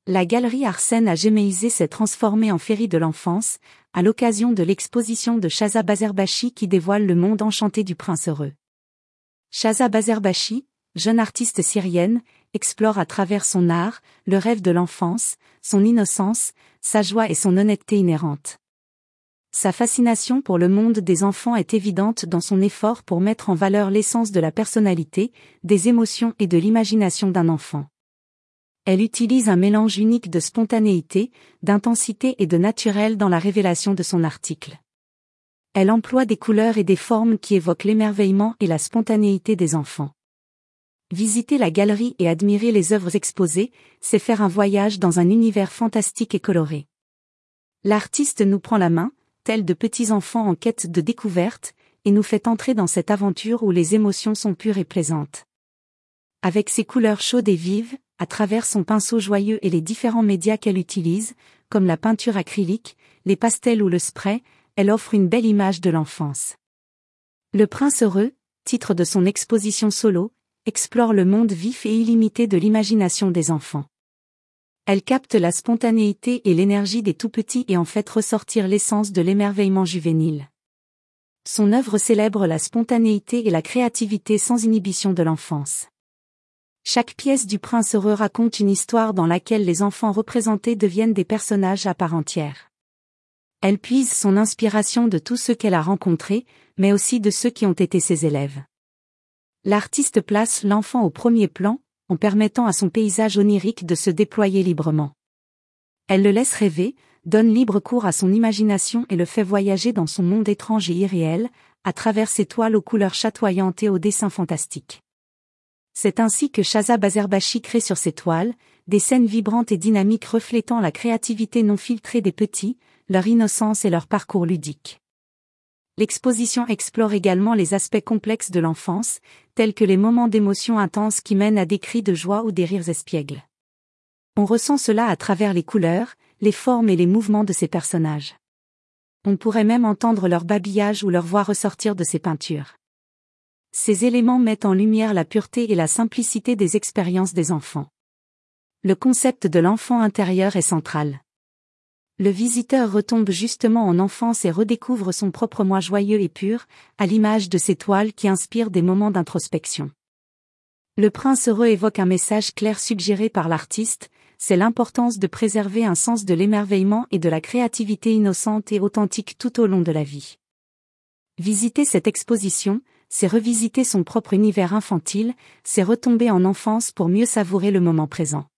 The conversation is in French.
La galerie Arsène à Géméisé s'est transformée en féerie de l'enfance, à l'occasion de l'exposition de Shaza Bazerbachi qui dévoile le monde enchanté du prince heureux. Shaza Bazerbachi, jeune artiste syrienne, explore à travers son art, le rêve de l'enfance, son innocence, sa joie et son honnêteté inhérente. Sa fascination pour le monde des enfants est évidente dans son effort pour mettre en valeur l'essence de la personnalité, des émotions et de l'imagination d'un enfant. Elle utilise un mélange unique de spontanéité, d'intensité et de naturel dans la révélation de son article. Elle emploie des couleurs et des formes qui évoquent l'émerveillement et la spontanéité des enfants. Visiter la galerie et admirer les œuvres exposées, c'est faire un voyage dans un univers fantastique et coloré. L'artiste nous prend la main, tels de petits enfants en quête de découverte, et nous fait entrer dans cette aventure où les émotions sont pures et plaisantes. Avec ses couleurs chaudes et vives, à travers son pinceau joyeux et les différents médias qu'elle utilise, comme la peinture acrylique, les pastels ou le spray, elle offre une belle image de l'enfance. Le prince heureux, titre de son exposition solo, explore le monde vif et illimité de l'imagination des enfants. Elle capte la spontanéité et l'énergie des tout-petits et en fait ressortir l'essence de l'émerveillement juvénile. Son œuvre célèbre la spontanéité et la créativité sans inhibition de l'enfance. Chaque pièce du prince heureux raconte une histoire dans laquelle les enfants représentés deviennent des personnages à part entière. Elle puise son inspiration de tous ceux qu'elle a rencontrés, mais aussi de ceux qui ont été ses élèves. L'artiste place l'enfant au premier plan, en permettant à son paysage onirique de se déployer librement. Elle le laisse rêver, donne libre cours à son imagination et le fait voyager dans son monde étrange et irréel, à travers ses toiles aux couleurs chatoyantes et aux dessins fantastiques. C'est ainsi que Shaza Bazerbachi crée sur ses toiles, des scènes vibrantes et dynamiques reflétant la créativité non filtrée des petits, leur innocence et leur parcours ludique. L'exposition explore également les aspects complexes de l'enfance, tels que les moments d'émotion intense qui mènent à des cris de joie ou des rires espiègles. On ressent cela à travers les couleurs, les formes et les mouvements de ces personnages. On pourrait même entendre leur babillage ou leur voix ressortir de ces peintures. Ces éléments mettent en lumière la pureté et la simplicité des expériences des enfants. Le concept de l'enfant intérieur est central. Le visiteur retombe justement en enfance et redécouvre son propre moi joyeux et pur, à l'image de ces toiles qui inspirent des moments d'introspection. Le prince heureux évoque un message clair suggéré par l'artiste, c'est l'importance de préserver un sens de l'émerveillement et de la créativité innocente et authentique tout au long de la vie. Visiter cette exposition, c'est revisiter son propre univers infantile, c'est retomber en enfance pour mieux savourer le moment présent.